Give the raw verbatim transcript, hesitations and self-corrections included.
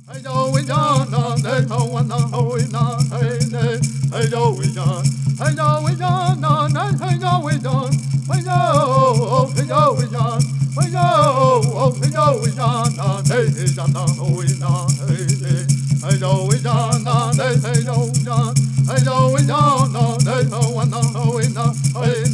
Hey yo, we John, hey no one, no we not, hey hey, hey yo, we John, hey yo, we John, hey yo, we John, hey yo, hey yo, we John, hey yo, hey yo, we John, hey hey John, no we not, hey hey, hey yo, we John, hey hey yo, John, hey yo, we John, hey no one, no we not, hey.